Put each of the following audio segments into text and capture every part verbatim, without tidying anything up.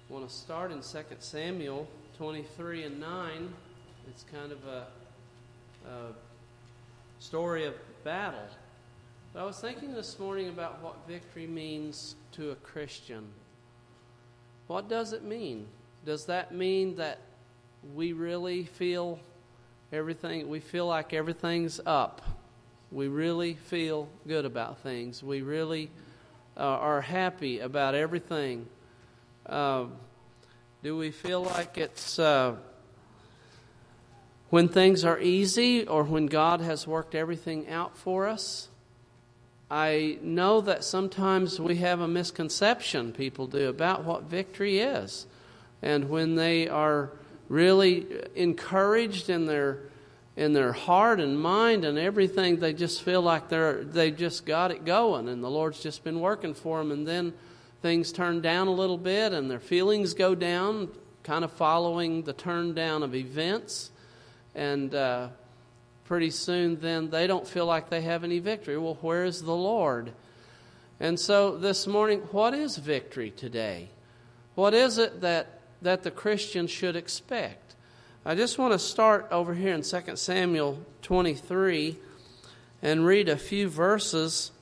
I want to start in Second Samuel twenty-three and nine. It's kind of a, a story of battle. But I was thinking this morning about what victory means to a Christian. What does it mean? Does that mean that we really feel everything, we feel like everything's up? We really feel good about things. We really uh, are happy about everything. Uh, do we feel like it's uh, when things are easy or when God has worked everything out for us? I know that sometimes we have a misconception, people do, about what victory is. And when they are really encouraged in their in their heart and mind and everything, they just feel like they're they just got it going and the Lord's just been working for them. And then things turn down a little bit and their feelings go down, kind of following the turn down of events. And uh, pretty soon then they don't feel like they have any victory. Well, where is the Lord? And so this morning, what is victory today? What is it that, that the Christian should expect? I just want to start over here in Second Samuel twenty-three and read a few verses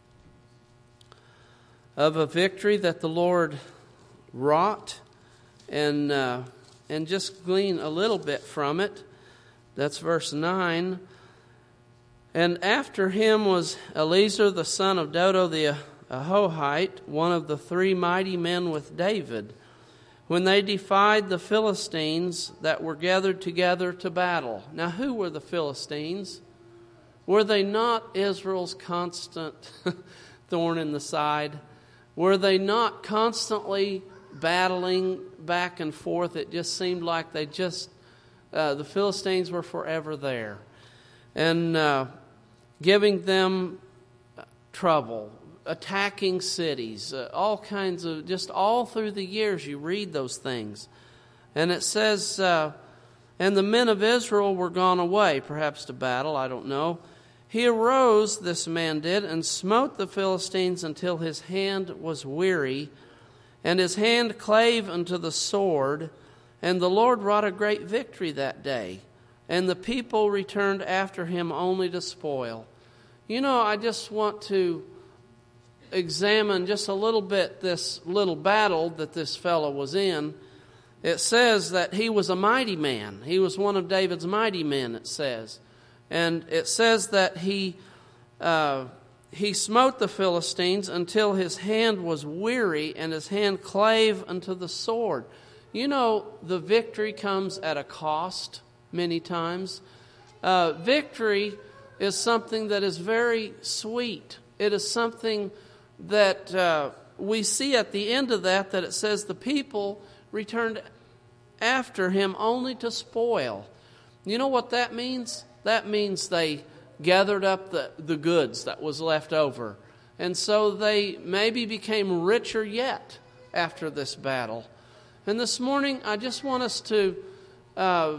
of a victory that the Lord wrought and uh, and just glean a little bit from it. That's verse nine. And after him was Eleazar the son of Dodo the Ahohite, one of the three mighty men with David, when they defied the Philistines that were gathered together to battle. Now, who were the Philistines? Were they not Israel's constant thorn in the side? Were they not constantly battling back and forth? It just seemed like they just, uh, the Philistines were forever there. And uh, giving them trouble, attacking cities, uh, all kinds of, just all through the years you read those things. And it says, uh, and the men of Israel were gone away, perhaps to battle, I don't know. He arose, this man did, and smote the Philistines until his hand was weary, and his hand clave unto the sword, and the Lord wrought a great victory that day, and the people returned after him only to spoil. You know, I just want to examine just a little bit this little battle that this fellow was in. It says that he was a mighty man. He was one of David's mighty men, it says. And it says that he uh, he smote the Philistines until his hand was weary and his hand clave unto the sword. You know, the victory comes at a cost many times. Uh, victory is something that is very sweet. It is something that uh, we see at the end of that, that it says the people returned after him only to spoil. You know what that means? That means they gathered up the, the goods that was left over. And so they maybe became richer yet after this battle. And this morning, I just want us to, uh,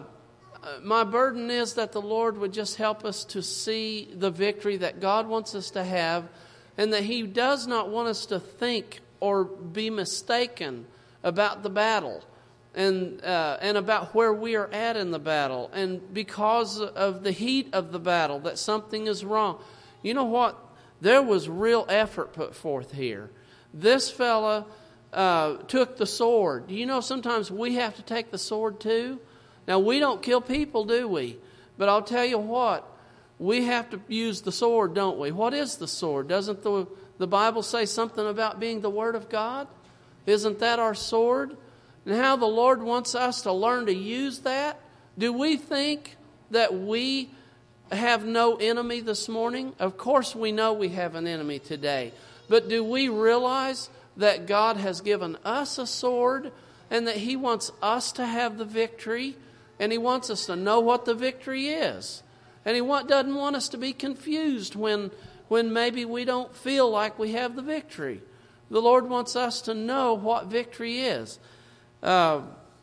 my burden is that the Lord would just help us to see the victory that God wants us to have, and that He does not want us to think or be mistaken about the battle. And uh, and about where we are at in the battle, and because of the heat of the battle, that something is wrong. You know what? There was real effort put forth here. This fella uh, took the sword. You know, sometimes we have to take the sword too. Now, we don't kill people, do we? But I'll tell you what, we have to use the sword, don't we? What is the sword? Doesn't the, the Bible say something about being the Word of God? Isn't that our sword? And how the Lord wants us to learn to use that? Do we think that we have no enemy this morning? Of course we know we have an enemy today. But do we realize that God has given us a sword and that He wants us to have the victory? And He wants us to know what the victory is. And He want, doesn't want us to be confused when, when maybe we don't feel like we have the victory. The Lord wants us to know what victory is. Uh,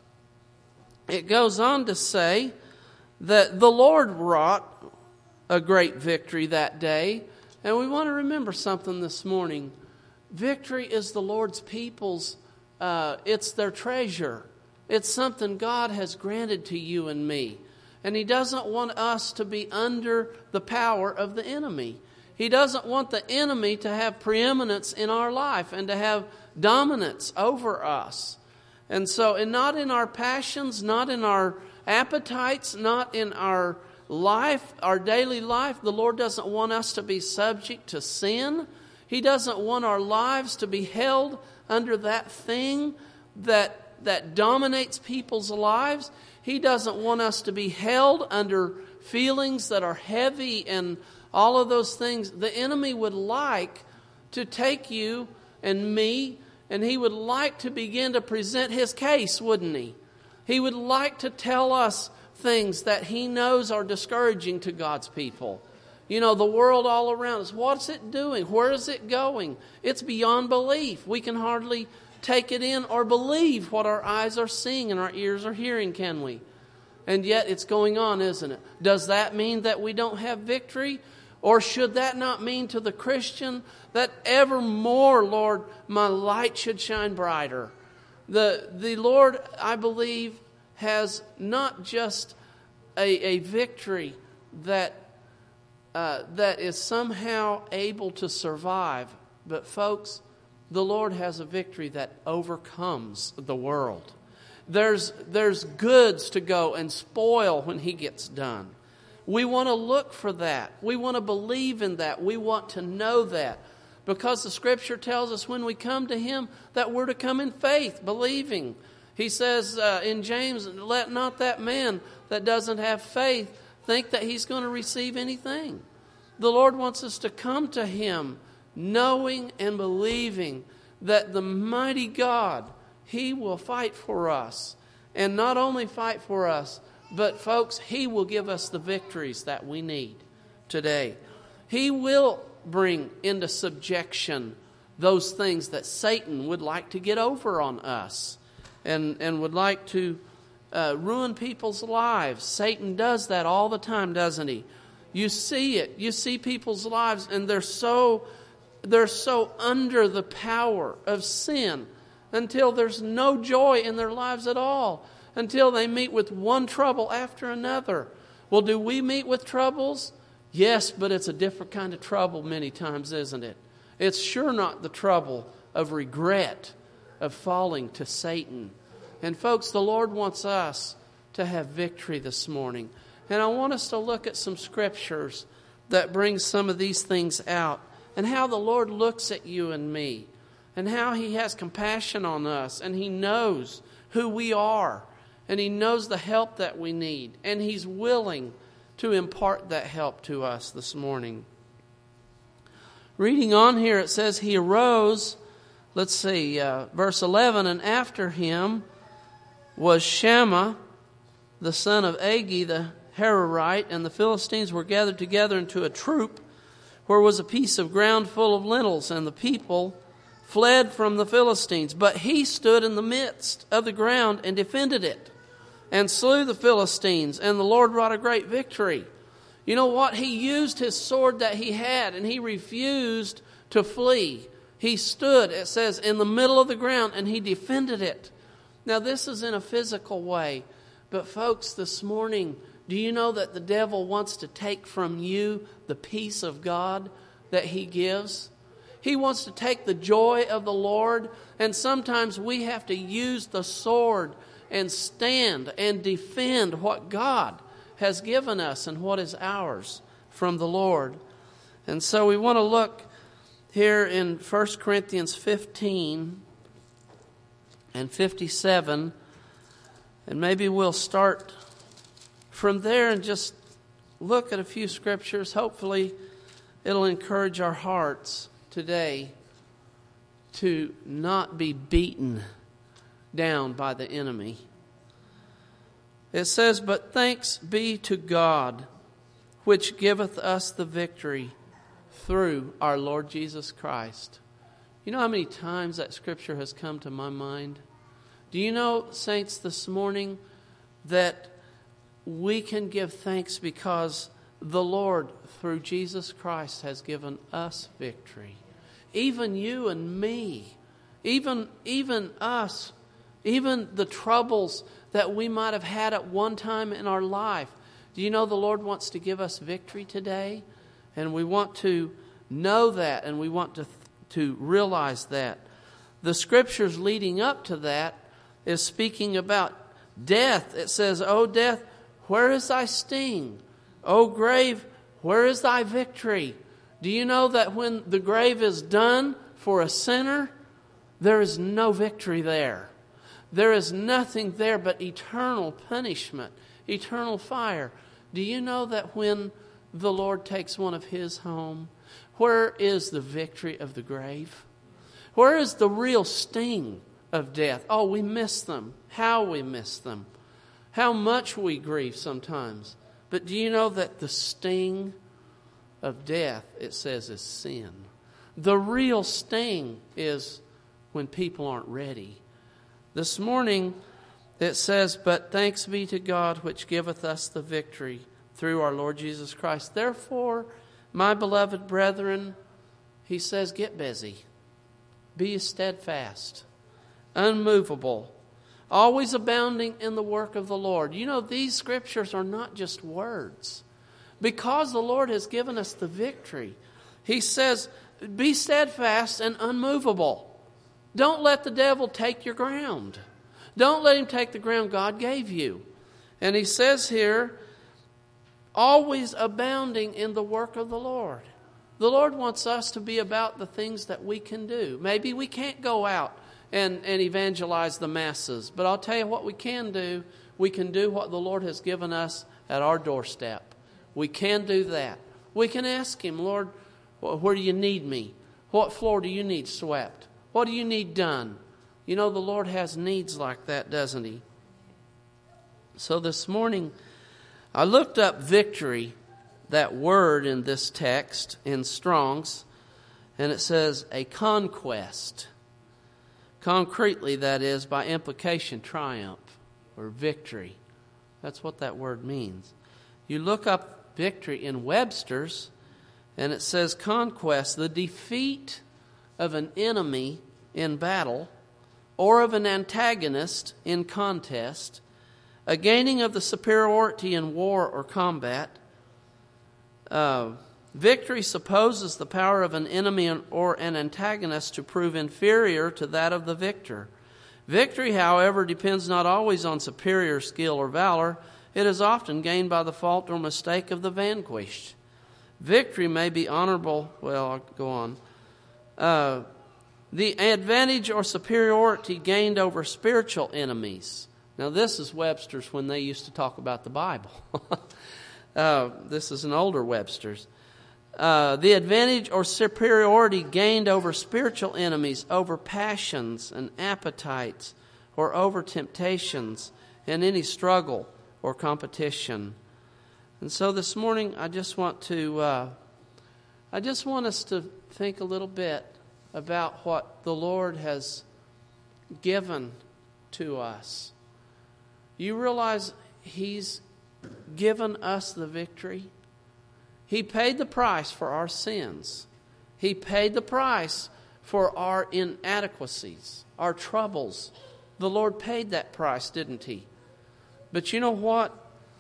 it goes on to say that the Lord wrought a great victory that day. And we want to remember something this morning. Victory is the Lord's people's uh, it's their treasure. It's something God has granted to you and me. And He doesn't want us to be under the power of the enemy. He doesn't want the enemy to have preeminence in our life and to have dominance over us. And so, and not in our passions, not in our appetites, not in our life, our daily life. The Lord doesn't want us to be subject to sin. He doesn't want our lives to be held under that thing that that dominates people's lives. He doesn't want us to be held under feelings that are heavy and all of those things. The enemy would like to take you and me, and he would like to begin to present his case, wouldn't he? He would like to tell us things that he knows are discouraging to God's people. You know, the world all around us, what's it doing? Where is it going? It's beyond belief. We can hardly take it in or believe what our eyes are seeing and our ears are hearing, can we? And yet it's going on, isn't it? Does that mean that we don't have victory? Or should that not mean to the Christian that evermore, Lord, my light should shine brighter? The, the Lord, I believe, has not just a, a victory that uh, that is somehow able to survive, but folks, the Lord has a victory that overcomes the world. There's, there's goods to go and spoil when He gets done. We want to look for that. We want to believe in that. We want to know that. Because the Scripture tells us when we come to Him that we're to come in faith, believing. He says uh, in James, let not that man that doesn't have faith think that he's going to receive anything. The Lord wants us to come to Him knowing and believing that the mighty God, He will fight for us. And not only fight for us, but folks, He will give us the victories that we need today. He will bring into subjection those things that Satan would like to get over on us and, and would like to uh, ruin people's lives. Satan does that all the time, doesn't he? You see it. You see people's lives and they're so... They're so under the power of sin until there's no joy in their lives at all, until they meet with one trouble after another. Well, do we meet with troubles? Yes, but it's a different kind of trouble many times, isn't it? It's sure not the trouble of regret, of falling to Satan. And folks, the Lord wants us to have victory this morning. And I want us to look at some scriptures that bring some of these things out. And how the Lord looks at you and me. And how He has compassion on us. And He knows who we are. And He knows the help that we need. And He's willing to impart that help to us this morning. Reading on here, it says, He arose. Let's see, uh, verse eleven. And after Him was Shammah, the son of Agi, the Hararite. And the Philistines were gathered together into a troop, where was a piece of ground full of lentils, and the people fled from the Philistines. But he stood in the midst of the ground and defended it, and slew the Philistines, and the Lord wrought a great victory. You know what? He used his sword that he had, and he refused to flee. He stood, it says, in the middle of the ground, and he defended it. Now, this is in a physical way. But folks, this morning, do you know that the devil wants to take from you the peace of God that He gives? He wants to take the joy of the Lord, and sometimes we have to use the sword and stand and defend what God has given us and what is ours from the Lord. And so we want to look here in First Corinthians fifteen and fifty-seven, and maybe we'll start from there and just look at a few scriptures. Hopefully it'll encourage our hearts today to not be beaten down by the enemy. It says, but thanks be to God, which giveth us the victory through our Lord Jesus Christ. You know how many times that scripture has come to my mind? Do you know, saints, this morning that we can give thanks because the Lord, through Jesus Christ, has given us victory. Even you and me Even, even us, even the troubles that we might have had at one time in our life. Do you know the Lord wants to give us victory today? And we want to know that, and we want to, to realize that. The scriptures leading up to that is speaking about death. It says, O death, where is thy sting? O grave, where is thy victory? Do you know that when the grave is done for a sinner, there is no victory there? There is nothing there but eternal punishment, eternal fire. Do you know that when the Lord takes one of His home, where is the victory of the grave? Where is the real sting of death? Oh, we miss them. How we miss them. How much we grieve sometimes. But do you know that the sting of death, it says, is sin? The real sting is when people aren't ready. This morning it says, but thanks be to God which giveth us the victory through our Lord Jesus Christ. Therefore, my beloved brethren, he says, get busy. Be steadfast, unmovable, always abounding in the work of the Lord. You know, these scriptures are not just words. Because the Lord has given us the victory, He says, be steadfast and unmovable. Don't let the devil take your ground. Don't let him take the ground God gave you. And He says here, always abounding in the work of the Lord. The Lord wants us to be about the things that we can do. Maybe we can't go out and, and evangelize the masses. But I'll tell you what we can do. We can do what the Lord has given us at our doorstep. We can do that. We can ask Him, Lord, where do you need me? What floor do you need swept? What do you need done? You know, the Lord has needs like that, doesn't He? So this morning, I looked up victory, that word in this text in Strong's, and it says a conquest. Concretely, that is, by implication, triumph or victory. That's what that word means. You look up victory in Webster's, and it says conquest, the defeat of an enemy in battle or of an antagonist in contest, a gaining of the superiority in war or combat. Uh, victory supposes the power of an enemy or an antagonist to prove inferior to that of the victor. Victory, however, depends not always on superior skill or valor. It is often gained by the fault or mistake of the vanquished. Victory may be honorable. Well, I'll go on. Uh, the advantage or superiority gained over spiritual enemies. Now, this is Webster's when they used to talk about the Bible. uh, this is an older Webster's. Uh, the advantage or superiority gained over spiritual enemies, over passions and appetites, or over temptations in any struggle or competition. And so this morning, I just want to, uh, I just want us to think a little bit about what the Lord has given to us. You realize He's given us the victory? He paid the price for our sins. He paid the price for our inadequacies, our troubles. The Lord paid that price, didn't He? But you know what?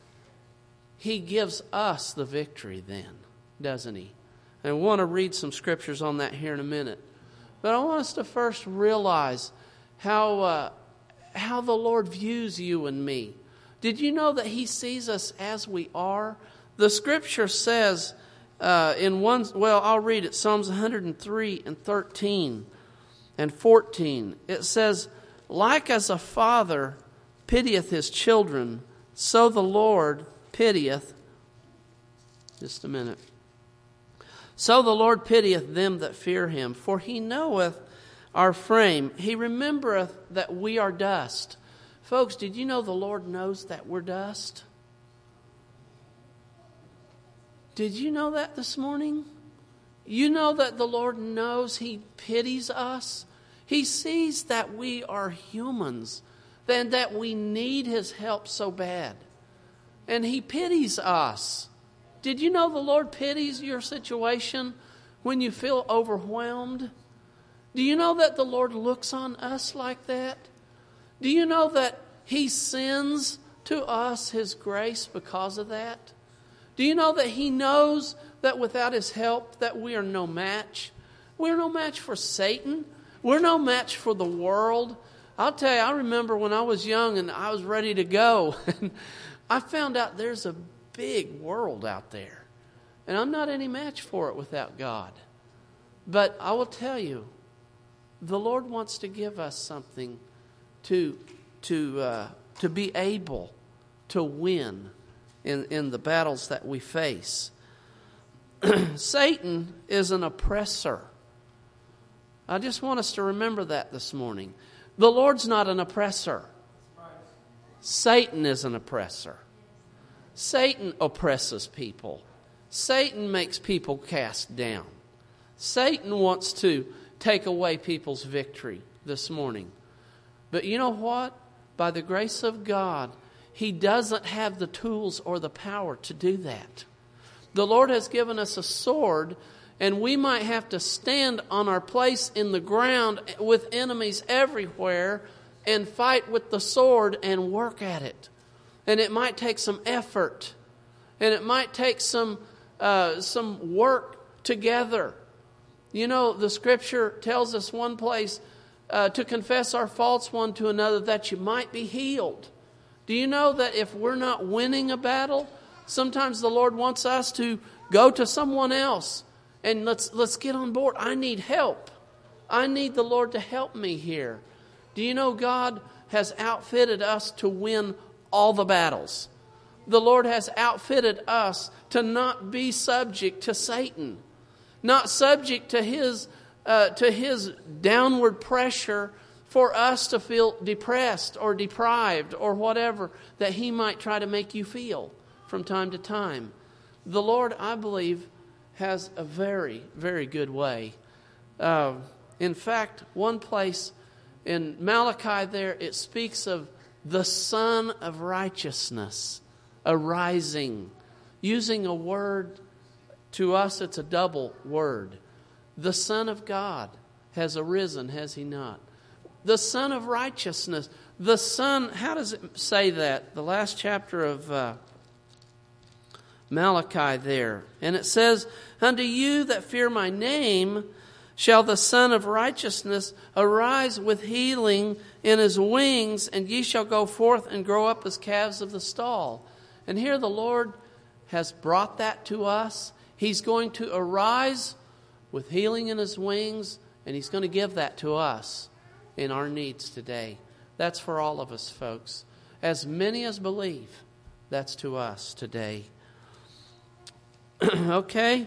He gives us the victory then, doesn't He? And I want to read some scriptures on that here in a minute. But I want us to first realize how, uh, how the Lord views you and me. Did you know that He sees us as we are? The scripture says uh, in one, well, I'll read it, Psalms one hundred three and thirteen and fourteen. It says, like as a father pitieth his children, so the Lord pitieth, just a minute, so the Lord pitieth them that fear Him, for He knoweth our frame. He remembereth that we are dust. Folks, did you know the Lord knows that we're dust? Did you know that this morning? You know that the Lord knows He pities us. He sees that we are humans, and that we need His help so bad. And He pities us. Did you know the Lord pities your situation when you feel overwhelmed? Do you know that the Lord looks on us like that? Do you know that He sends to us His grace because of that? Do you know that He knows that without His help that we are no match? We're no match for Satan. We're no match for the world. I'll tell you, I remember when I was young and I was ready to go. And I found out there's a big world out there. And I'm not any match for it without God. But I will tell you, the Lord wants to give us something to, to, uh, to be able to win in, in the battles that we face. Satan is an oppressor. I just want us to remember that this morning. The Lord's not an oppressor. Satan is an oppressor. Satan oppresses people. Satan makes people cast down. Satan wants to take away people's victory this morning. But you know what? By the grace of God, He doesn't have the tools or the power to do that. The Lord has given us a sword, and we might have to stand on our place in the ground with enemies everywhere and fight with the sword and work at it. And it might take some effort. And it might take some uh, some work together. You know, the Scripture tells us one place uh, to confess our faults one to another that you might be healed. Do you know that if we're not winning a battle, sometimes the Lord wants us to go to someone else and let's let's get on board. I need help. I need the Lord to help me here. Do you know God has outfitted us to win all the battles? The Lord has outfitted us to not be subject to Satan, not subject to his uh, to his downward pressure for us to feel depressed or deprived or whatever that he might try to make you feel from time to time. The Lord, I believe, has a very, very good way. Uh, in fact, one place in Malachi there, it speaks of the Son of Righteousness arising. Using a word, to us it's a double word. The Son of God has arisen, has He not? The Son of Righteousness. The Son, how does it say that? The last chapter of Uh, Malachi there. And it says, unto you that fear my name shall the Son of Righteousness arise with healing in His wings, and ye shall go forth and grow up as calves of the stall. And here the Lord has brought that to us. He's going to arise with healing in His wings, and He's going to give that to us in our needs today. That's for all of us, folks. As many as believe, that's to us today. Okay?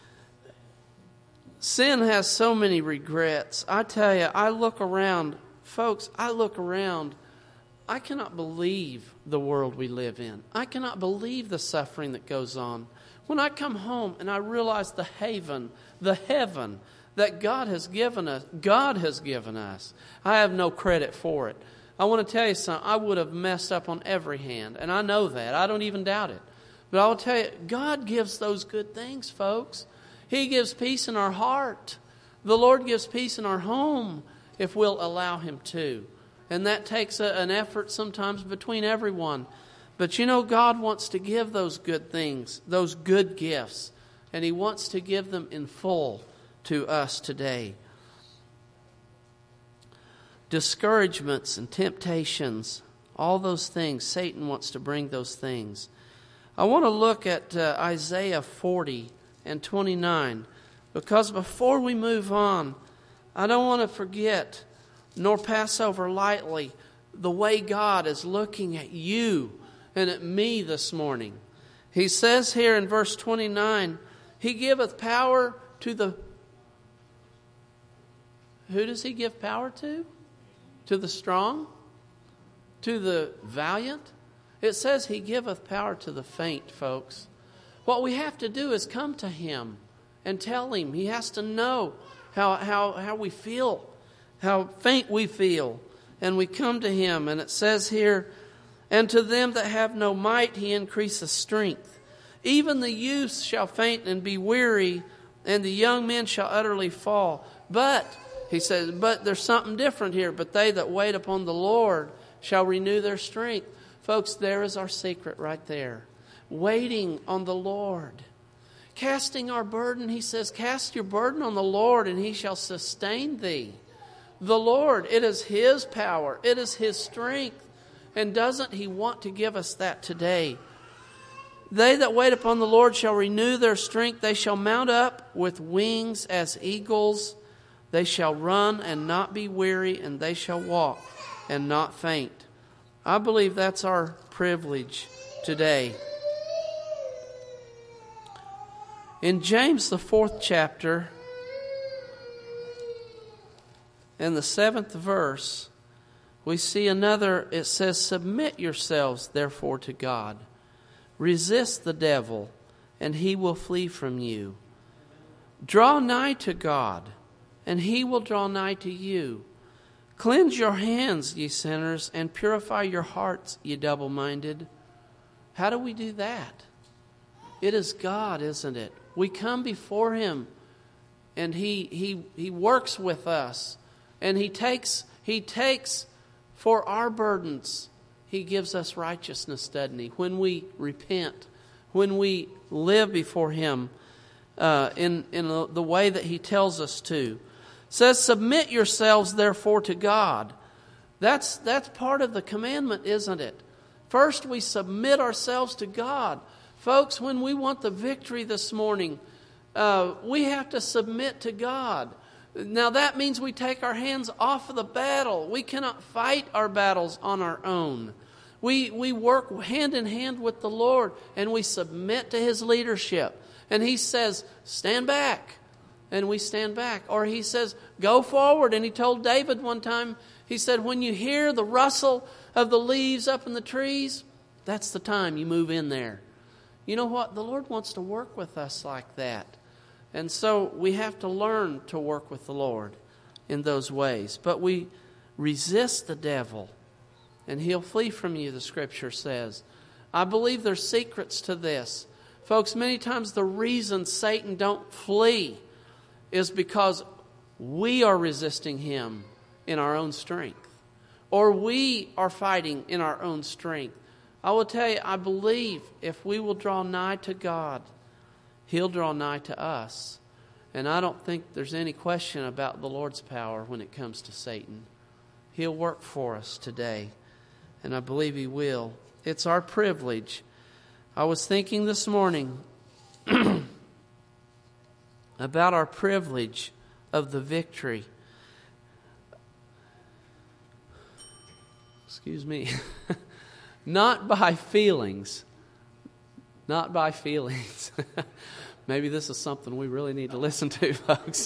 Sin has so many regrets. I tell you, I look around, folks, I look around, I cannot believe the world we live in. I cannot believe the suffering that goes on. When I come home and I realize the haven, the heaven that God has given us, God has given us, I have no credit for it. I want to tell you something, I would have messed up on every hand, and I know that. I don't even doubt it. But I'll tell you, God gives those good things, folks. He gives peace in our heart. The Lord gives peace in our home if we'll allow Him to. And that takes a, an effort sometimes between everyone. But you know, God wants to give those good things, those good gifts. And He wants to give them in full to us today. Discouragements and temptations, all those things, Satan wants to bring those things. I want to look at uh, Isaiah forty and twenty-nine, because before we move on, I don't want to forget nor pass over lightly the way God is looking at you and at me this morning. He says here in verse twenty-nine, He giveth power to the... Who does He give power to? To the strong? To the valiant? It says He giveth power to the faint, folks. What we have to do is come to Him and tell Him. He has to know how, how, how we feel, how faint we feel. And we come to Him, and it says here, and to them that have no might He increaseth strength. Even the youths shall faint and be weary, and the young men shall utterly fall. But He says, but there's something different here. But they that wait upon the Lord shall renew their strength. Folks, there is our secret right there. Waiting on the Lord. Casting our burden, he says, cast your burden on the Lord and he shall sustain thee. The Lord, it is his power. It is his strength. And doesn't he want to give us that today? They that wait upon the Lord shall renew their strength. They shall mount up with wings as eagles. They shall run and not be weary, and they shall walk and not faint. I believe that's our privilege today. In James, the fourth chapter, in the seventh verse, we see another, it says, submit yourselves therefore to God. Resist the devil, and he will flee from you. Draw nigh to God, and he will draw nigh to you. Cleanse your hands, ye sinners, and purify your hearts, ye double-minded. How do we do that? It is God, isn't it? We come before him, and he he he works with us, and he takes he takes for our burdens. He gives us righteousness, doesn't he? When we repent, when we live before him uh, in in the way that he tells us to. It says, submit yourselves therefore to God. That's that's part of the commandment, isn't it? First, we submit ourselves to God. Folks, when we want the victory this morning, uh, we have to submit to God. Now that means we take our hands off of the battle. We cannot fight our battles on our own. We we work hand in hand with the Lord, and we submit to his leadership. And he says, stand back. And we stand back. Or he says, go forward. And he told David one time, he said, when you hear the rustle of the leaves up in the trees, that's the time you move in there. You know what? The Lord wants to work with us like that. And so we have to learn to work with the Lord in those ways. But we resist the devil, and he'll flee from you, the Scripture says. I believe there's secrets to this. Folks, many times the reason Satan don't flee is because we are resisting him in our own strength. Or we are fighting in our own strength. I will tell you, I believe if we will draw nigh to God, he'll draw nigh to us. And I don't think there's any question about the Lord's power when it comes to Satan. He'll work for us today, and I believe he will. It's our privilege. I was thinking this morning about our privilege of the victory. Excuse me. Not by feelings. Not by feelings. Maybe this is something we really need to listen to, folks.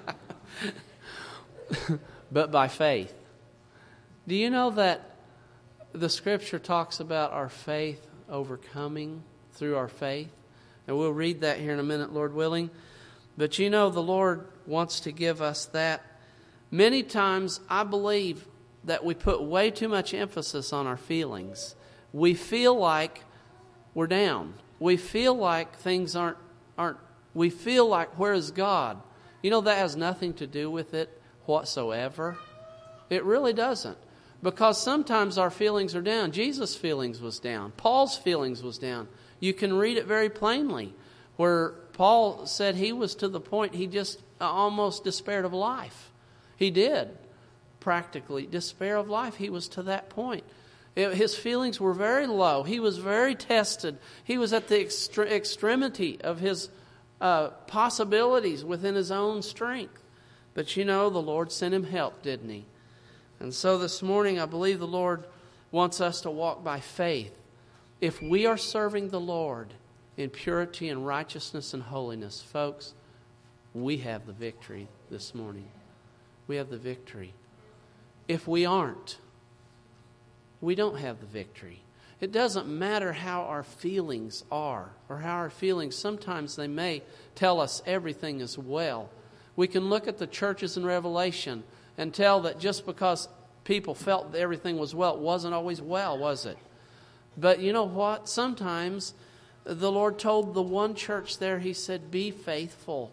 But by faith. Do you know that the Scripture talks about our faith overcoming through our faith? And we'll read that here in a minute, Lord willing. But you know, the Lord wants to give us that. Many times, I believe that we put way too much emphasis on our feelings. We feel like we're down. We feel like things aren't, aren't, we feel like, where is God? You know, that has nothing to do with it whatsoever. It really doesn't. Because sometimes our feelings are down. Jesus' feelings was down. Paul's feelings was down. You can read it very plainly, where Paul said he was to the point he just almost despaired of life. He did, practically, despair of life. He was to that point. It, his feelings were very low. He was very tested. He was at the extre- extremity of his uh, possibilities within his own strength. But you know, the Lord sent him help, didn't he? And so this morning, I believe the Lord wants us to walk by faith. If we are serving the Lord in purity and righteousness and holiness, folks, we have the victory this morning. We have the victory. If we aren't, we don't have the victory. It doesn't matter how our feelings are or how our feelings, sometimes they may tell us everything is well. We can look at the churches in Revelation and tell that just because people felt that everything was well, it wasn't always well, was it? But you know what? Sometimes the Lord told the one church there, he said, be faithful.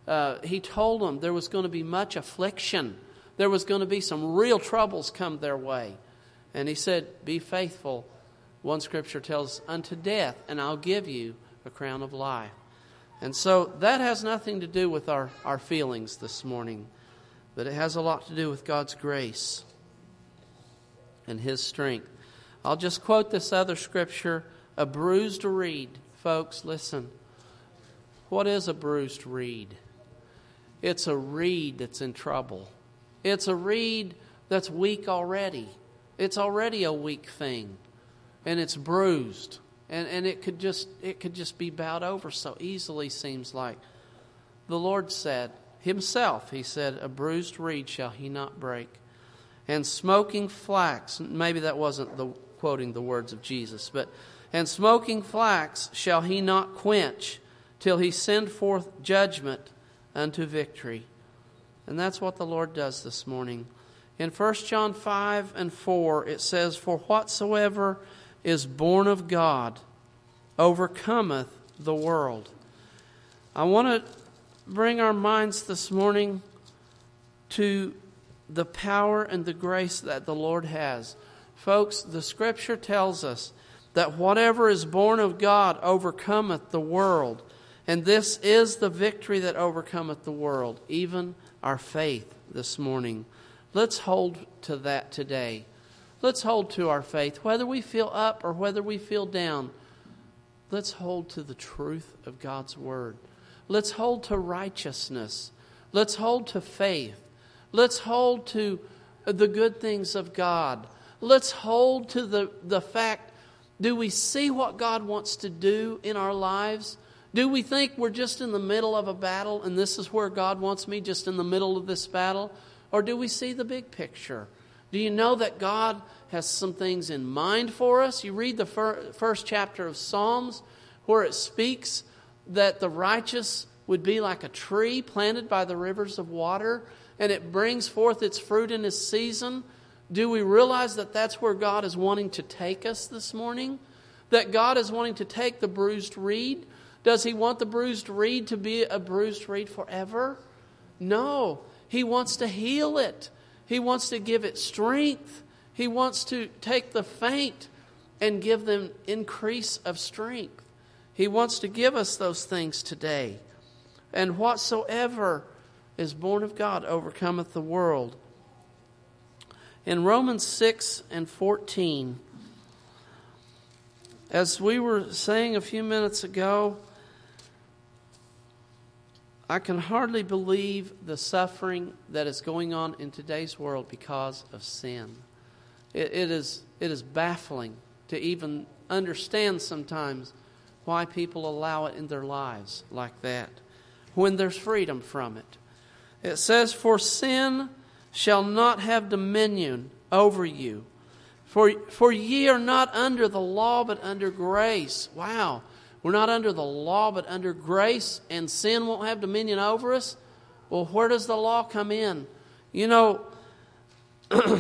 uh, he told them there was going to be much affliction. There was going to be some real troubles come their way. And he said, be faithful, one scripture tells, unto death, and I'll give you a crown of life. And so that has nothing to do with our, our feelings this morning, but it has a lot to do with God's grace and His strength. I'll just quote this other scripture, a bruised reed. Folks, listen. What is a bruised reed? It's a reed that's in trouble. It's a reed that's weak already. It's already a weak thing. And it's bruised. And, and it could just it could just be bowed over so easily, seems like. The Lord said Himself, He said, a bruised reed shall He not break. And smoking flax, maybe that wasn't the quoting the words of Jesus, but and smoking flax shall He not quench till He send forth judgment unto victory. And that's what the Lord does this morning. In First John five and four, it says, for whatsoever is born of God overcometh the world. I want to bring our minds this morning to the power and the grace that the Lord has. Folks, the Scripture tells us that whatever is born of God overcometh the world. And this is the victory that overcometh the world, even our faith this morning. Let's hold to that today. Let's hold to our faith. Whether we feel up or whether we feel down, let's hold to the truth of God's Word. Let's hold to righteousness. Let's hold to faith. Let's hold to the good things of God. Let's hold to the, the fact, do we see what God wants to do in our lives? Do we think we're just in the middle of a battle and this is where God wants me, just in the middle of this battle? Or do we see the big picture? Do you know that God has some things in mind for us? You read the fir- first chapter of Psalms where it speaks that the righteous would be like a tree planted by the rivers of water and it brings forth its fruit in its season. Do we realize that that's where God is wanting to take us this morning? That God is wanting to take the bruised reed? Does He want the bruised reed to be a bruised reed forever? No. He wants to heal it. He wants to give it strength. He wants to take the faint and give them increase of strength. He wants to give us those things today. And whatsoever is born of God overcometh the world. In Romans six and fourteen, as we were saying a few minutes ago, I can hardly believe the suffering that is going on in today's world because of sin. It, it is it is baffling to even understand sometimes why people allow it in their lives like that, when there's freedom from it. It says, for sin shall not have dominion over you. For, for ye are not under the law, but under grace. Wow. We're not under the law, but under grace, and sin won't have dominion over us? Well, where does the law come in? You know, I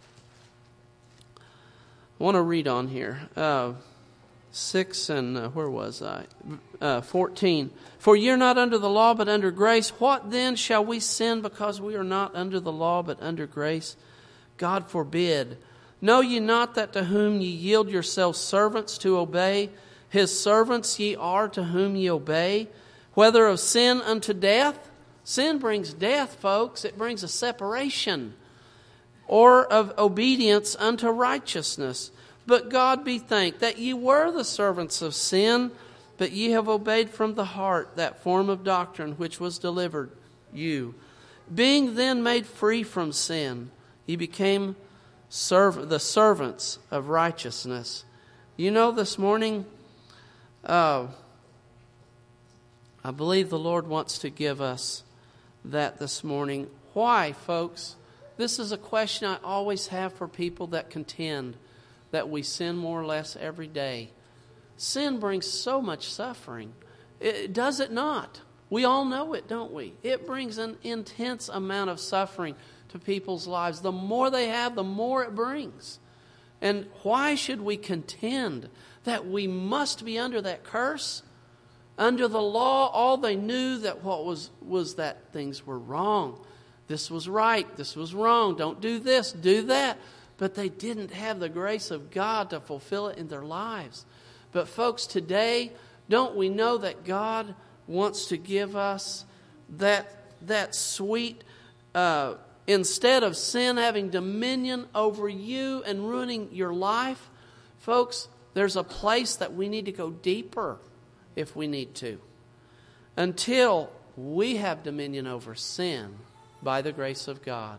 want to read on here. Uh, six and, uh, where was I? Uh, fourteen. For ye are not under the law, but under grace. What then shall we sin because we are not under the law, but under grace? God forbid. Know ye not that to whom ye yield yourselves servants to obey, His servants ye are to whom ye obey, whether of sin unto death? Sin brings death, folks. It brings a separation. Or of obedience unto righteousness. But God be thanked that ye were the servants of sin, but ye have obeyed from the heart that form of doctrine which was delivered you. Being then made free from sin, ye became serv- the servants of righteousness. You know, this morning, uh, I believe the Lord wants to give us that this morning. Why, folks? This is a question I always have for people that contend that we sin more or less every day. Sin brings so much suffering. It, does it not? We all know it, don't we? It brings an intense amount of suffering to people's lives. The more they have, the more it brings. And why should we contend that we must be under that curse? Under the law, all they knew that what was was that things were wrong. This was right. This was wrong. Don't do this. Do that. But they didn't have the grace of God to fulfill it in their lives. But folks, today, don't we know that God wants to give us that that sweet, uh, instead of sin having dominion over you and ruining your life, folks, there's a place that we need to go deeper if we need to, until we have dominion over sin by the grace of God.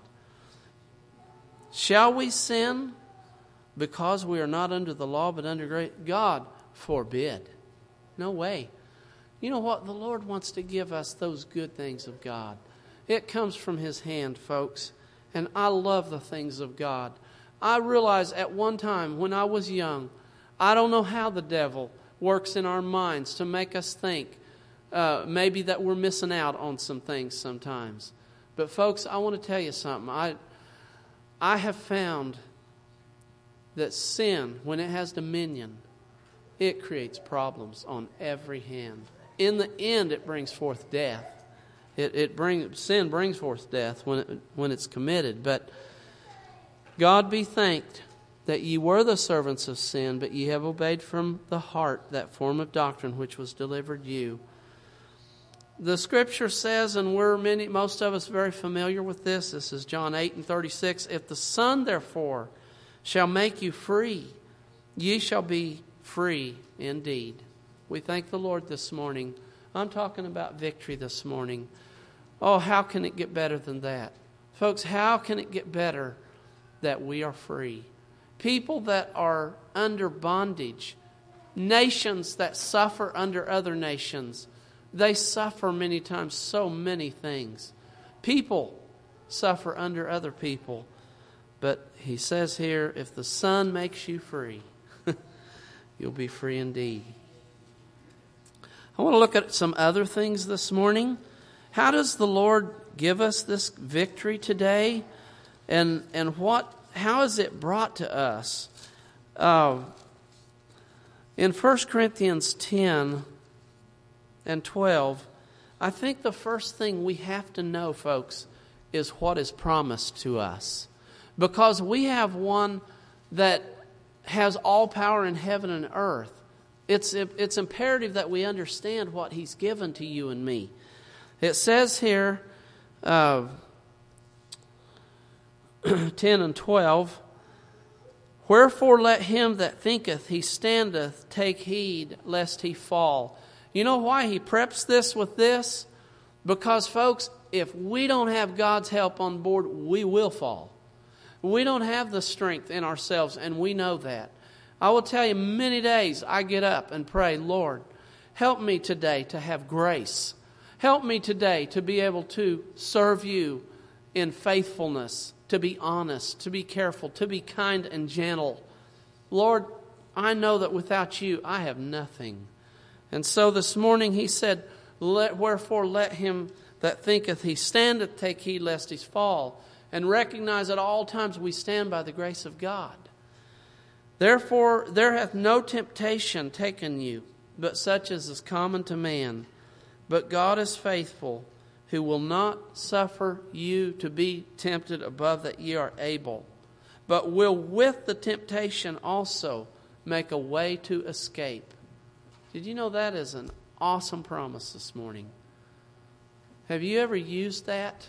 Shall we sin because we are not under the law but under grace? God forbid. No way. You know what? The Lord wants to give us those good things of God. It comes from His hand, folks. And I love the things of God. I realized at one time when I was young, I don't know how the devil works in our minds to make us think uh, maybe that we're missing out on some things sometimes. But folks, I want to tell you something. I I have found that sin, when it has dominion, it creates problems on every hand. In the end, it brings forth death. It it brings sin brings forth death when it, when it's committed. But God be thanked that ye were the servants of sin, but ye have obeyed from the heart that form of doctrine which was delivered you. The Scripture says, and we're many, most of us very familiar with this. This is John eight and thirty-six. If the Son, therefore, shall make you free, ye shall be free indeed. We thank the Lord this morning. I'm talking about victory this morning. Oh, how can it get better than that? Folks, how can it get better that we are free? People that are under bondage, nations that suffer under other nations, they suffer many times so many things. People suffer under other people. But He says here, if the Son makes you free, you'll be free indeed. I want to look at some other things this morning. How does the Lord give us this victory today? And and what? How is it brought to us? Uh, in First Corinthians ten and twelve, I think the first thing we have to know, folks, is what is promised to us. Because we have one that has all power in heaven and earth. It's, it's imperative that we understand what He's given to you and me. It says here, uh, ten and twelve, wherefore let him that thinketh he standeth take heed lest he fall. You know why he preps this with this? Because, folks, if we don't have God's help on board, we will fall. We don't have the strength in ourselves, and we know that. I will tell you, many days I get up and pray, Lord, help me today to have grace. Help me today to be able to serve you in faithfulness, to be honest, to be careful, to be kind and gentle. Lord, I know that without you I have nothing. And so this morning he said, let, wherefore let him that thinketh he standeth take heed lest he fall, and recognize at all times we stand by the grace of God. Therefore there hath no temptation taken you, but such as is common to man. But God is faithful, who will not suffer you to be tempted above that ye are able, but will with the temptation also make a way to escape. Did you know that is an awesome promise this morning? Have you ever used that?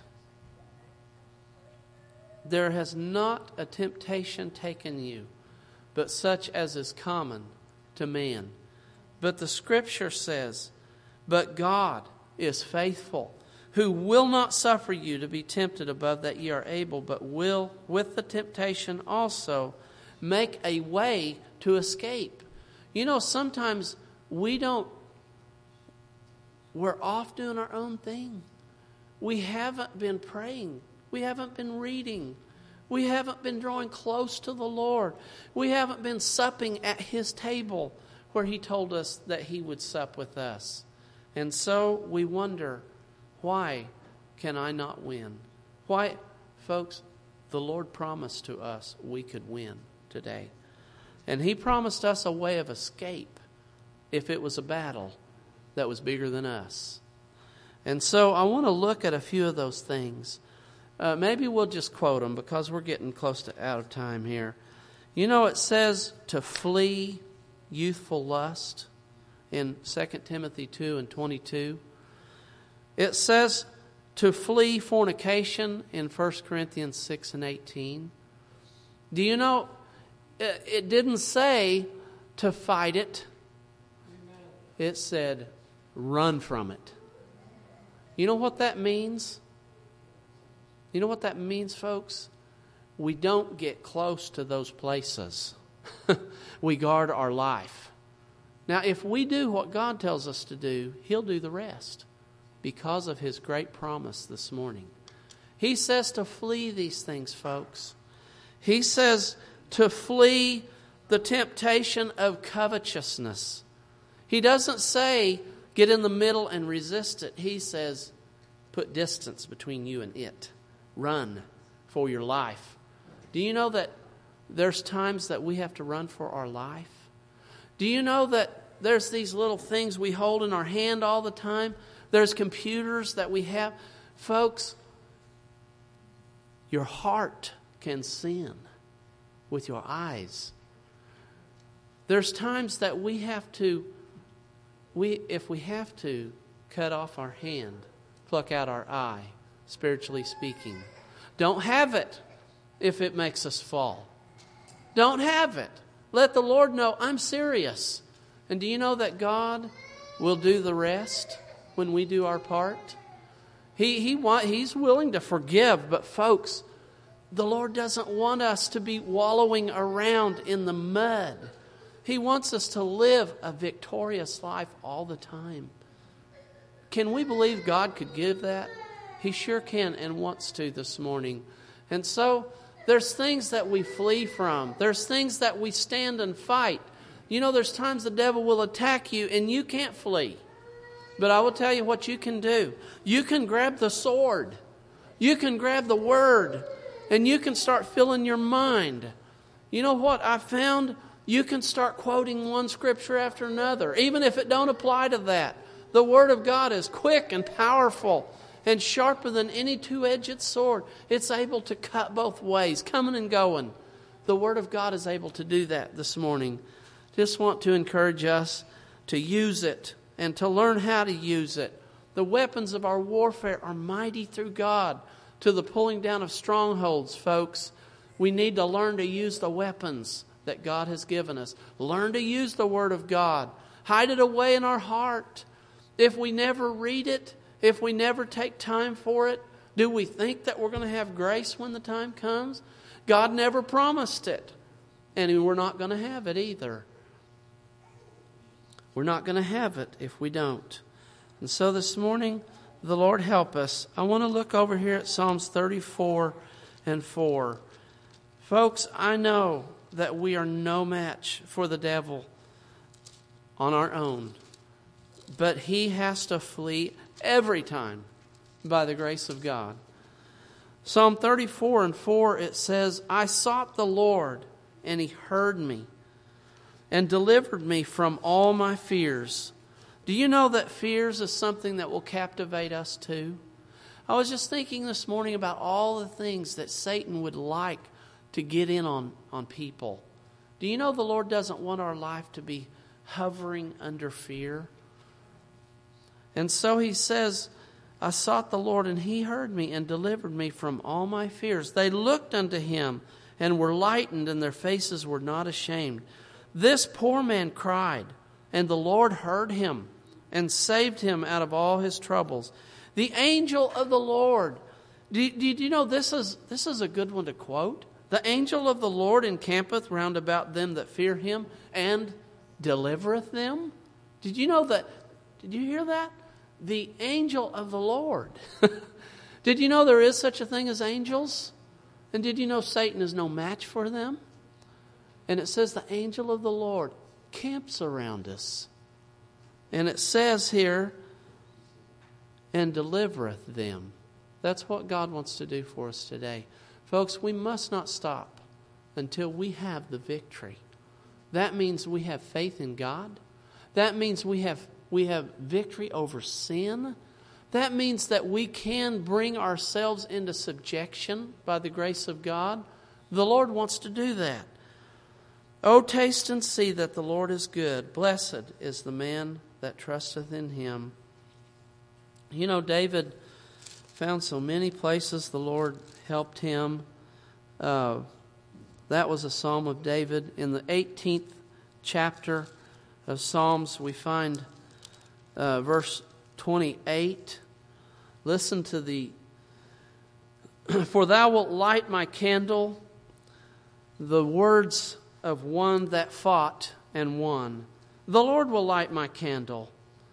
There has not a temptation taken you, but such as is common to man. But the Scripture says, but God is faithful, who will not suffer you to be tempted above that ye are able, but will with the temptation also make a way to escape. You know, sometimes we don't, we're off doing our own thing. We haven't been praying. We haven't been reading. We haven't been drawing close to the Lord. We haven't been supping at His table where He told us that He would sup with us. And so we wonder, why can I not win? Why, folks, the Lord promised to us we could win today. And He promised us a way of escape if it was a battle. that was bigger than us. And so I want to look at a few of those things. Uh, maybe we'll just quote them because we're getting close to out of time here. You know, it says to flee youthful lust in Second Timothy two and twenty-two. It says to flee fornication in First Corinthians six and eighteen. Do you know, it didn't say to fight it. It said run from it. You know what that means? You know what that means, folks? We don't get close to those places. We guard our life. Now, if we do what God tells us to do, He'll do the rest because of His great promise this morning. He says to flee these things, folks. He says to flee the temptation of covetousness. He doesn't say get in the middle and resist it. He says put distance between you and it. Run for your life. Do you know that there's times that we have to run for our life? Do you know that there's these little things we hold in our hand all the time? There's computers that we have. Folks, your heart can sin with your eyes. There's times that we have to, we if we have to, cut off our hand, pluck out our eye, spiritually speaking. Don't have it if it makes us fall. Don't have it. Let the Lord know I'm serious. And do you know that God will do the rest when we do our part? He, he want, He's willing to forgive, but folks, the Lord doesn't want us to be wallowing around in the mud. He wants us to live a victorious life all the time. Can we believe God could give that? He sure can and wants to this morning. And so there's things that we flee from. There's things that we stand and fight. You know, there's times the devil will attack you and you can't flee. But I will tell you what you can do. You can grab the sword. You can grab the word. And you can start filling your mind. You know what I found? You can start quoting one scripture after another, even if it don't apply to that. The Word of God is quick and powerful and sharper than any two-edged sword. It's able to cut both ways, coming and going. The Word of God is able to do that this morning. Just want to encourage us to use it and to learn how to use it. The weapons of our warfare are mighty through God to the pulling down of strongholds, folks. We need to learn to use the weapons that God has given us. Learn to use the Word of God. Hide it away in our heart. If we never read it, if we never take time for it, do we think that we're going to have grace when the time comes? God never promised it. And we're not going to have it either. We're not going to have it if we don't. And so this morning, the Lord help us. I want to look over here at Psalms thirty-four and four. Folks, I know that we are no match for the devil on our own. But he has to flee every time by the grace of God. Psalm thirty-four and four, it says, I sought the Lord, and He heard me, and delivered me from all my fears. Do you know that fears is something that will captivate us too? I was just thinking this morning about all the things that Satan would like to get in on, on people. Do you know the Lord doesn't want our life to be hovering under fear? And so He says, I sought the Lord, and He heard me and delivered me from all my fears. They looked unto Him and were lightened, and their faces were not ashamed. This poor man cried, and the Lord heard him and saved him out of all his troubles. The angel of the Lord. Do, do, do you know this is, this is a good one to quote? The angel of the Lord encampeth round about them that fear Him and delivereth them. Did you know that? Did you hear that? The angel of the Lord. Did you know there is such a thing as angels? And did you know Satan is no match for them? And it says the angel of the Lord camps around us. And it says here, and delivereth them. That's what God wants to do for us today. Folks, we must not stop until we have the victory. That means we have faith in God. That means we have we have victory over sin. That means that we can bring ourselves into subjection by the grace of God. The Lord wants to do that. O taste and see that the Lord is good. Blessed is the man that trusteth in him. You know, David found so many places the Lord helped him. Uh, that was a Psalm of David. In the eighteenth chapter of Psalms, we find uh, verse twenty-eight. Listen to the, for thou wilt light my candle, the words of one that fought and won. The Lord will light my candle.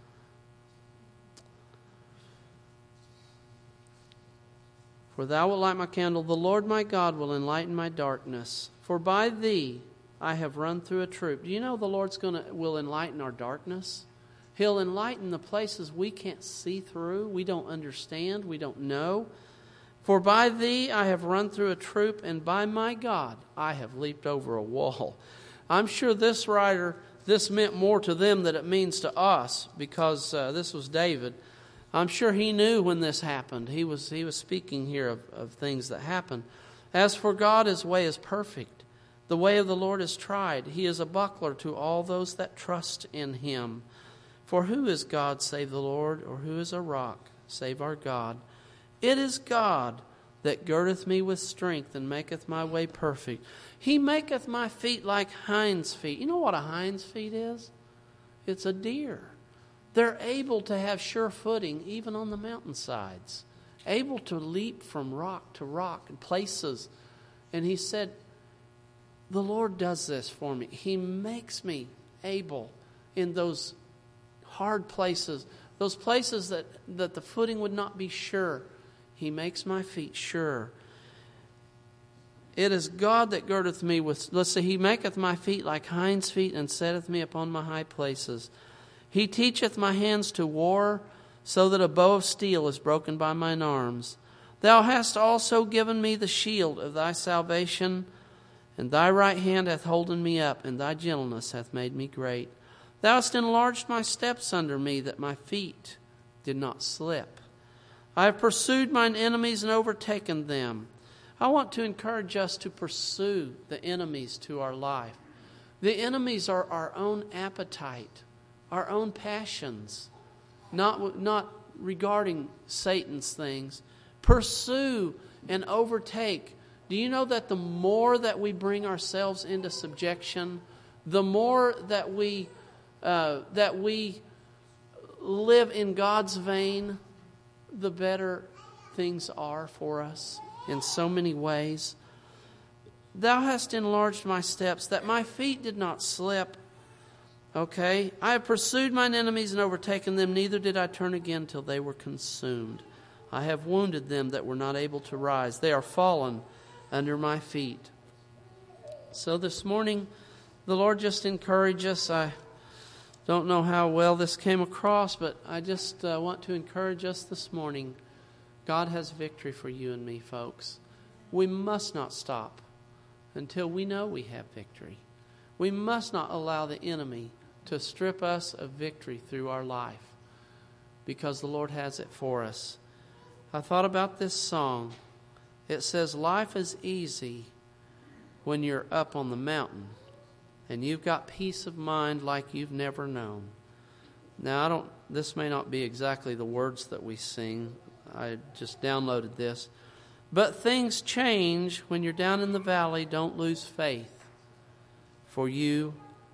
For thou wilt light my candle, the Lord my God will enlighten my darkness. For by thee I have run through a troop. Do you know the Lord's going to will enlighten our darkness? He'll enlighten the places we can't see through, we don't understand, we don't know. For by thee I have run through a troop, and by my God I have leaped over a wall. I'm sure this writer, this meant more to them than it means to us, because uh, this was David. I'm sure he knew when this happened. He was he was speaking here of, of things that happened. As for God, his way is perfect. The way of the Lord is tried. He is a buckler to all those that trust in him. For who is God save the Lord, or who is a rock save our God? It is God that girdeth me with strength and maketh my way perfect. He maketh my feet like hinds' feet. You know what a hind's feet is? It's a deer. They're able to have sure footing even on the mountainsides, able to leap from rock to rock and places. And he said, the Lord does this for me. He makes me able in those hard places, those places that, that the footing would not be sure. He makes my feet sure. It is God that girdeth me with, let's say, he maketh my feet like hinds' feet and setteth me upon my high places. He teacheth my hands to war, so that a bow of steel is broken by mine arms. Thou hast also given me the shield of thy salvation, and thy right hand hath holden me up, and thy gentleness hath made me great. Thou hast enlarged my steps under me, that my feet did not slip. I have pursued mine enemies and overtaken them. I want to encourage us to pursue the enemies to our life. The enemies are our own appetite, our own passions, not, not regarding Satan's things. Pursue and overtake. Do you know that the more that we bring ourselves into subjection, the more that we uh, that we live in God's vein, the better things are for us in so many ways. Thou hast enlarged my steps, that my feet did not slip. Okay, I have pursued mine enemies and overtaken them, neither did I turn again till they were consumed. I have wounded them that were not able to rise. They are fallen under my feet. So this morning, the Lord just encouraged us. I don't know how well this came across, but I just uh, want to encourage us this morning. God has victory for you and me, folks. We must not stop until we know we have victory. We must not allow the enemy to strip us of victory through our life, because the Lord has it for us. I thought about this song. It says, life is easy when you're up on the mountain and you've got peace of mind like you've never known. Now, I don't. This may not be exactly the words that we sing. I just downloaded this. But things change when you're down in the valley. Don't lose faith. For you,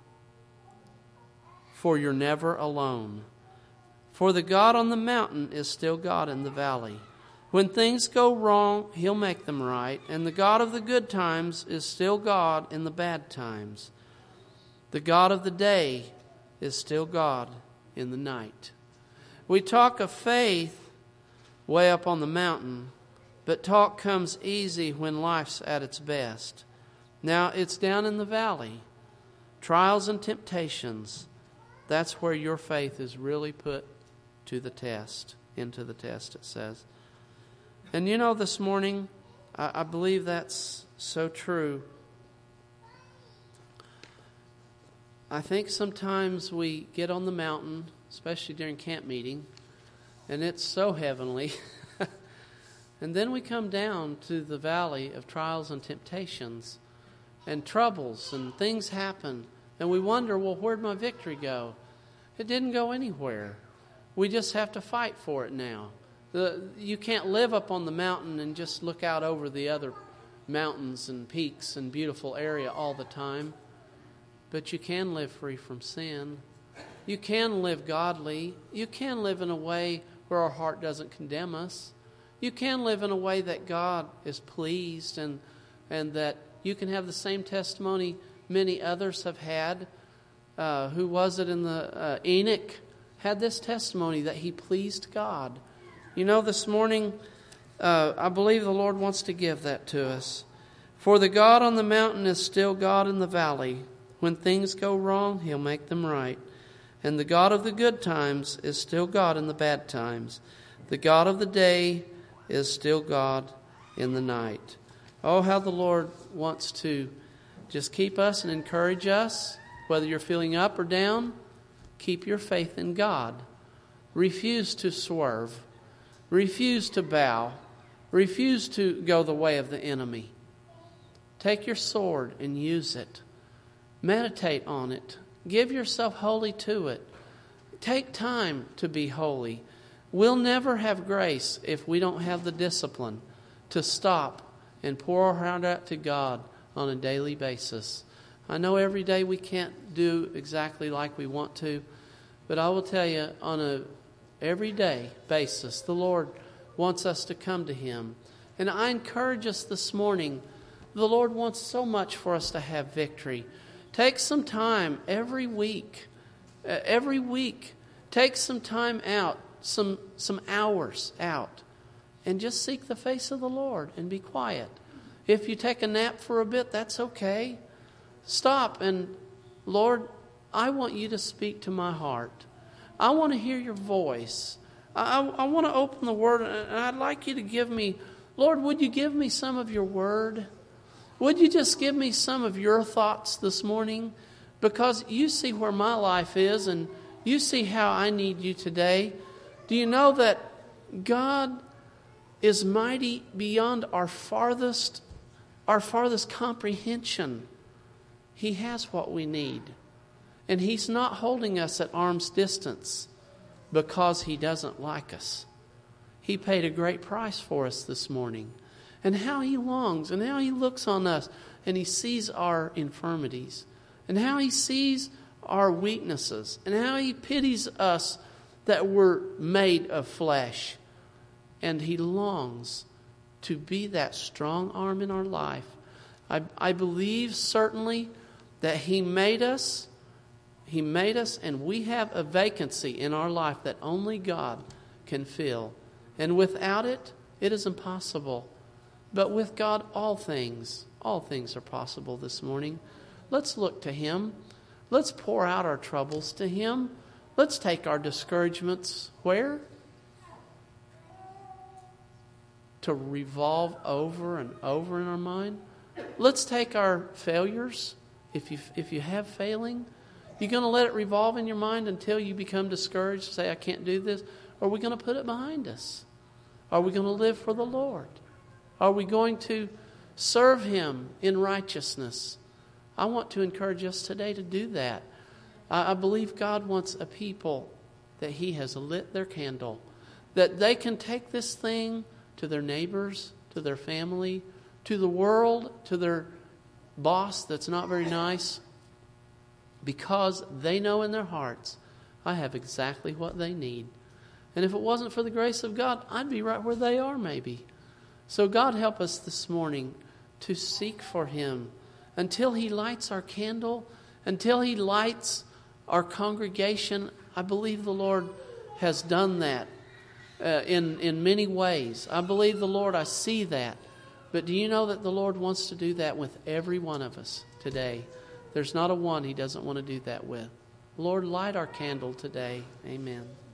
for you're never alone. For the God on the mountain is still God in the valley. When things go wrong, He'll make them right. And the God of the good times is still God in the bad times. The God of the day is still God in the night. We talk of faith way up on the mountain, but talk comes easy when life's at its best. Now, it's down in the valley. Trials and temptations, that's where your faith is really put to the test, into the test, it says. And you know, this morning, I, I believe that's so true. I think sometimes we get on the mountain especially during camp meeting, and it's so heavenly. And then we come down to the valley of trials and temptations and troubles, and things happen, and we wonder, well, where'd my victory go? It didn't go anywhere. We just have to fight for it now. The, you can't live up on the mountain and just look out over the other mountains and peaks and beautiful area all the time. But you can live free from sin. You can live godly. You can live in a way where our heart doesn't condemn us. You can live in a way that God is pleased, and and that you can have the same testimony many others have had. Uh, who was it in the uh, Enoch had this testimony that he pleased God. You know, this morning, uh, I believe the Lord wants to give that to us. For the God on the mountain is still God in the valley. When things go wrong, He'll make them right. And the God of the good times is still God in the bad times. The God of the day is still God in the night. Oh, how the Lord wants to just keep us and encourage us. Whether you're feeling up or down, keep your faith in God. Refuse to swerve. Refuse to bow. Refuse to go the way of the enemy. Take your sword and use it. Meditate on it. Give yourself wholly to it. Take time to be holy. We'll never have grace if we don't have the discipline to stop and pour our heart out to God on a daily basis. I know every day we can't do exactly like we want to, but I will tell you, on a everyday basis, the Lord wants us to come to Him. And I encourage us this morning, the Lord wants so much for us to have victory. Take some time every week, uh, every week, take some time out, some some hours out, and just seek the face of the Lord and be quiet. If you take a nap for a bit, that's okay. Stop and, Lord, I want you to speak to my heart. I want to hear your voice. I, I, I want to open the Word, and I'd like you to give me, Lord, would you give me some of your Word? Would you just give me some of your thoughts this morning? Because you see where my life is, and you see how I need you today. Do you know that God is mighty beyond our farthest, our farthest comprehension? He has what we need. And He's not holding us at arm's distance because He doesn't like us. He paid a great price for us this morning. And how He longs, and how He looks on us, and He sees our infirmities, and how He sees our weaknesses, and how He pities us that we're made of flesh. And He longs to be that strong arm in our life. I, I believe certainly that He made us, He made us, and we have a vacancy in our life that only God can fill. And without it, it is impossible. But with God, all things, all things are possible this morning. Let's look to Him. Let's pour out our troubles to Him. Let's take our discouragements where? To revolve over and over in our mind. Let's take our failures. If you if you have failing, you're going to let it revolve in your mind until you become discouraged, say, I can't do this? Or are we going to put it behind us? Are we going to live for the Lord? Are we going to serve Him in righteousness? I want to encourage us today to do that. I, I believe God wants a people that He has lit their candle, that they can take this thing to their neighbors, to their family, to the world, to their boss that's not very nice, because they know in their hearts, I have exactly what they need. And if it wasn't for the grace of God, I'd be right where they are maybe. So God help us this morning to seek for Him until He lights our candle, until He lights our congregation. I believe the Lord has done that uh, in, in many ways. I believe the Lord, I see that. But do you know that the Lord wants to do that with every one of us today? There's not a one He doesn't want to do that with. Lord, light our candle today. Amen.